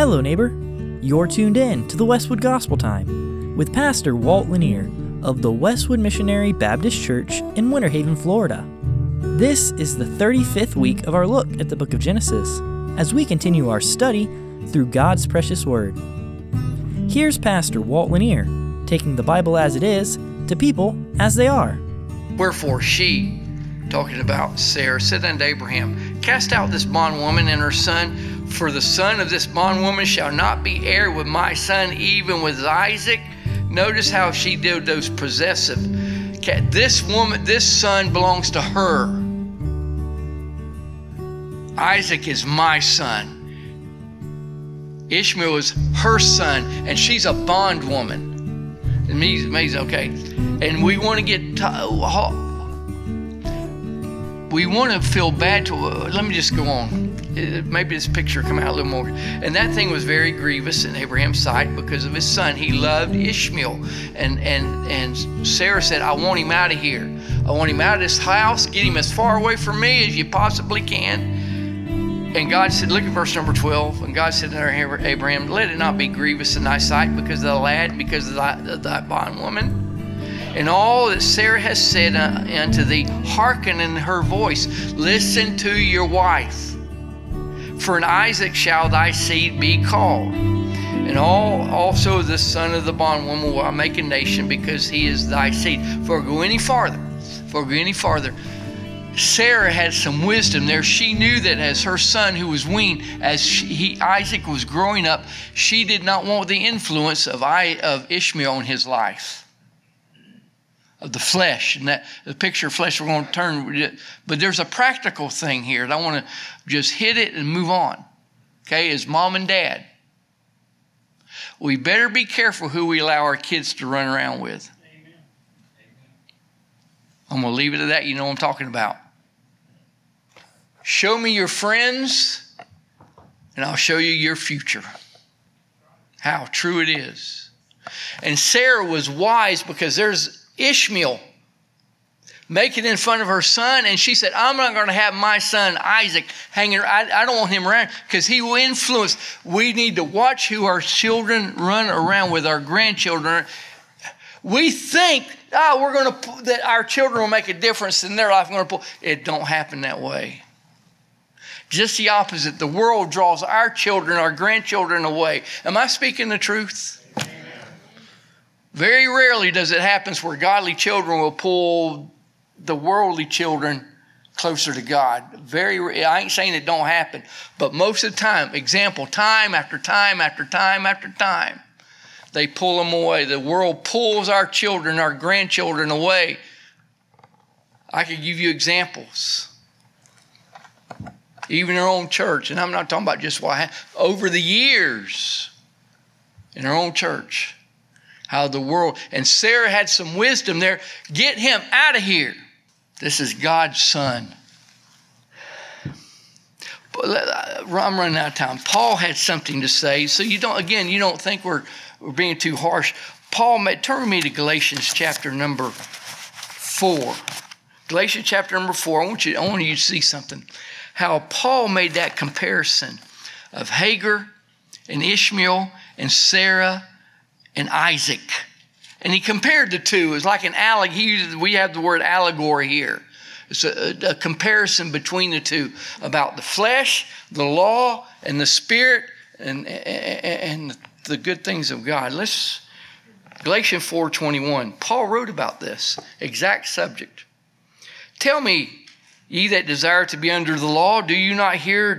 Hello, neighbor. You're tuned in to the Westwood Gospel Time with Pastor Walt Lanier of the Westwood Missionary Baptist Church in Winter Haven, Florida. This is the 35th week of our look at the book of Genesis as we continue our study through God's precious Word. Here's Pastor Walt Lanier taking the Bible as it is to people as they are. Wherefore she, talking about Sarah, said unto Abraham, Cast out this bondwoman and her son, for the son of this bondwoman shall not be heir with my son, even with Isaac. Notice how she did those possessive. This woman, this son belongs to her. Isaac is my son. Ishmael is her son, and she's a bondwoman. It means amazing, okay? And we want to get, we want to feel bad to, let me just go on. Maybe this picture come out a little more. And that thing was very grievous in Abraham's sight because of his son. He loved Ishmael. And Sarah said, I want him out of here. I want him out of this house. Get him as far away from me as you possibly can. And God said, look at verse number 12. And God said to Abraham, let it not be grievous in thy sight because of the lad, because of thy bondwoman. And all that Sarah has said unto thee, hearken in her voice. Listen to your wife. For in Isaac shall thy seed be called. And also the son of the bondwoman will I make a nation, because he is thy seed. Before I go any farther, Sarah had some wisdom there. She knew that as her son who was weaned, Isaac was growing up, she did not want the influence of Ishmael in his life. Of the flesh, and that the picture of flesh we're going to turn, but there's a practical thing here, and I want to just hit it and move on. Okay, as mom and dad, we better be careful who we allow our kids to run around with. Amen. I'm going to leave it at that. You know what I'm talking about. Show me your friends, and I'll show you your future. How true it is. And Sarah was wise because there's Ishmael making in front of her son, and she said, I'm not going to have my son Isaac hanging around. I don't want him around because he will influence. We need to watch who our children run around with, our grandchildren. We think, that our children will make a difference in their life. It don't happen that way. Just the opposite. The world draws our children, our grandchildren away. Am I speaking the truth? Very rarely does it happen where godly children will pull the worldly children closer to God. I ain't saying it don't happen, but most of the time, example, time after time after time after time, they pull them away. The world pulls our children, our grandchildren away. I could give you examples. Even our own church, and I'm not talking about just what happened, over the years in our own church. How the world, and Sarah had some wisdom there. Get him out of here. This is God's son. I'm running out of time. Paul had something to say. So you don't think we're being too harsh. Turn with me to Galatians chapter number 4. Galatians chapter number 4. I want you to see something. How Paul made that comparison of Hagar and Ishmael and Sarah and Isaac. And he compared the two. It's like an allegory. We have the word allegory here. It's a comparison between the two about the flesh, the law, and the spirit, and the good things of God. Galatians 4:21. Paul wrote about this exact subject. Tell me, ye that desire to be under the law, do you not hear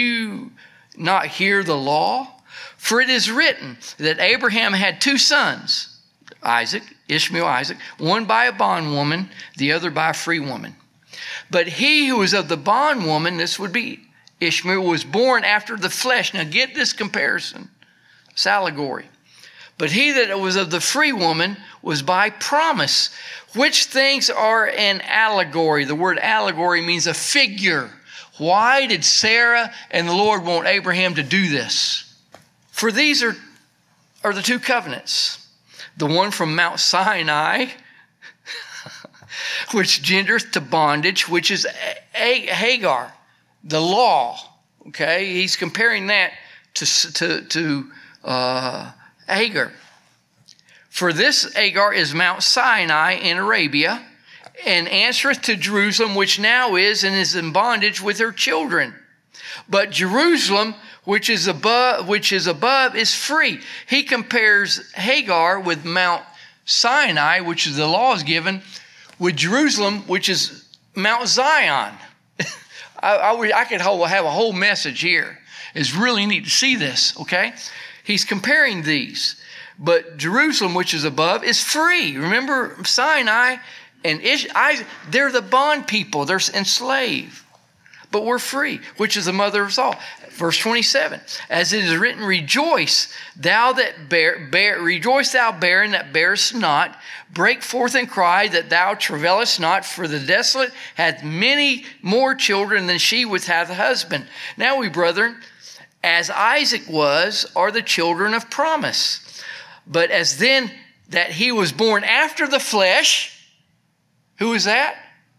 the law? For it is written that Abraham had two sons, Ishmael, Isaac, one by a bondwoman, the other by a free woman. But he who was of the bondwoman, this would be Ishmael, was born after the flesh. Now get this comparison. It's allegory. But he that was of the free woman was by promise. Which things are an allegory? The word allegory means a figure. Why did Sarah and the Lord want Abraham to do this? For these are the two covenants. The one from Mount Sinai, which gendereth to bondage, which is Hagar, the law. Okay, he's comparing that to Hagar. For this Hagar is Mount Sinai in Arabia, and answereth to Jerusalem, which now is, and is in bondage with her children. But Jerusalem, which is above, is free. He compares Hagar with Mount Sinai, which is the law is given, with Jerusalem, which is Mount Zion. I could have a whole message here. It's really neat to see this, okay? He's comparing these. But Jerusalem, which is above, is free. Remember, Sinai and they're the bond people. They're enslaved. But we're free, which is the mother of us all. Verse 27, as it is written, rejoice, thou rejoice thou barren that bearest not. Break forth and cry that thou travailest not, for the desolate hath many more children than she which hath a husband. Now we, brethren, as Isaac was, are the children of promise. But as then that he was born after the flesh, who is that?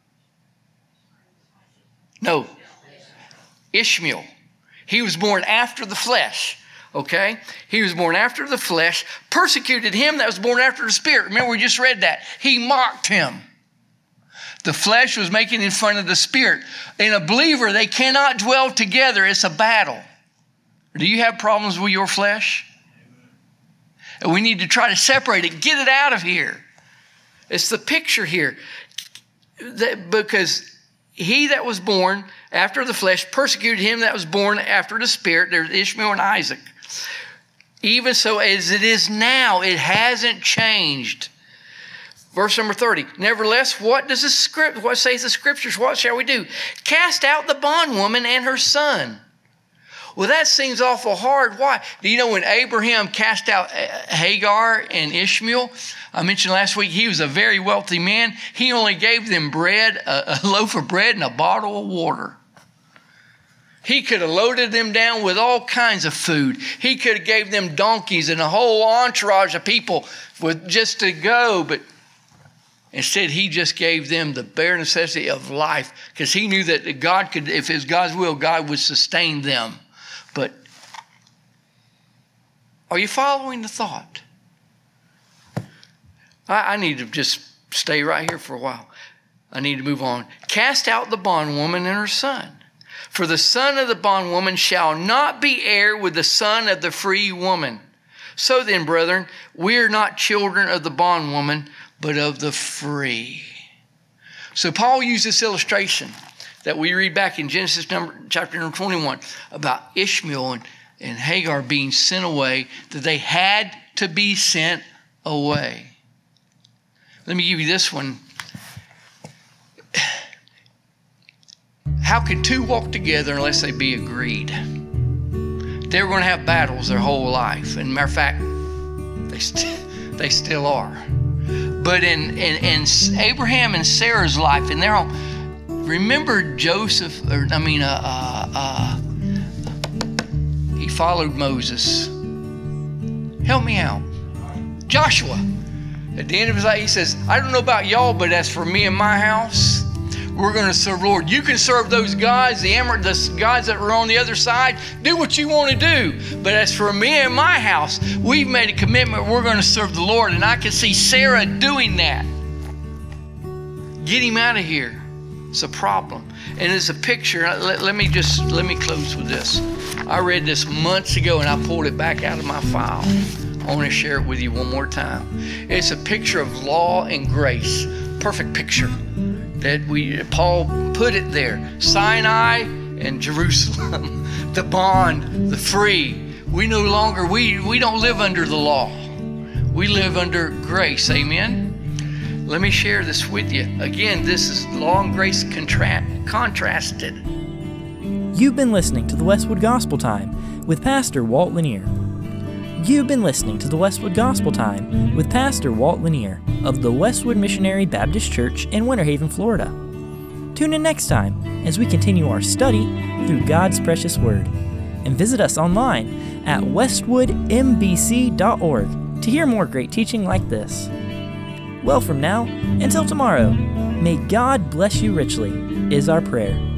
No, Ishmael. He was born after the flesh, okay? He was born after the flesh, persecuted him that was born after the spirit. Remember, we just read that. He mocked him. The flesh was making in fun of the spirit. In a believer, they cannot dwell together. It's a battle. Do you have problems with your flesh? And we need to try to separate it, get it out of here. It's the picture here. Because he that was born after the flesh persecuted him that was born after the spirit. There's Ishmael and Isaac. Even so as it is now, it hasn't changed. Verse number 30. Nevertheless, what says the scriptures? What shall we do? Cast out the bondwoman and her son. Well, that seems awful hard. Why? Do you know when Abraham cast out Hagar and Ishmael? I mentioned last week he was a very wealthy man. He only gave them bread, a loaf of bread and a bottle of water. He could have loaded them down with all kinds of food. He could have gave them donkeys and a whole entourage of people with just to go. But instead, he just gave them the bare necessity of life because he knew that God could, if it's God's will, God would sustain them. But are you following the thought? I need to just stay right here for a while. I need to move on. Cast out the bondwoman and her son. For the son of the bondwoman shall not be heir with the son of the free woman. So then, brethren, we are not children of the bondwoman, but of the free. So Paul used this illustration that we read back in Genesis chapter number 21 about Ishmael and Hagar being sent away, that they had to be sent away. Let me give you this one. How can two walk together unless they be agreed? They were going to have battles their whole life. And matter of fact, they still are. But in Abraham and Sarah's life, and they're all, remember Joseph, he followed Moses. Help me out. Joshua. At the end of his life, he says, I don't know about y'all, but as for me and my house, we're going to serve the Lord. You can serve those gods, the gods that were on the other side. Do what you want to do. But as for me and my house, we've made a commitment. We're going to serve the Lord. And I can see Sarah doing that. Get him out of here. It's a problem. And it's a picture. Let me close with this. I read this months ago and I pulled it back out of my file. I want to share it with you one more time. It's a picture of law and grace. Perfect picture. Paul put it there. Sinai and Jerusalem. The bond, the free. We no longer, we don't live under the law. We live under grace. Amen? Let me share this with you. Again, this is law and grace contrasted. You've been listening to the Westwood Gospel Time with Pastor Walt Lanier. You've been listening to the Westwood Gospel Time with Pastor Walt Lanier of the Westwood Missionary Baptist Church in Winter Haven, Florida. Tune in next time as we continue our study through God's precious Word. And visit us online at westwoodmbc.org to hear more great teaching like this. Well, from now until tomorrow, may God bless you richly, is our prayer.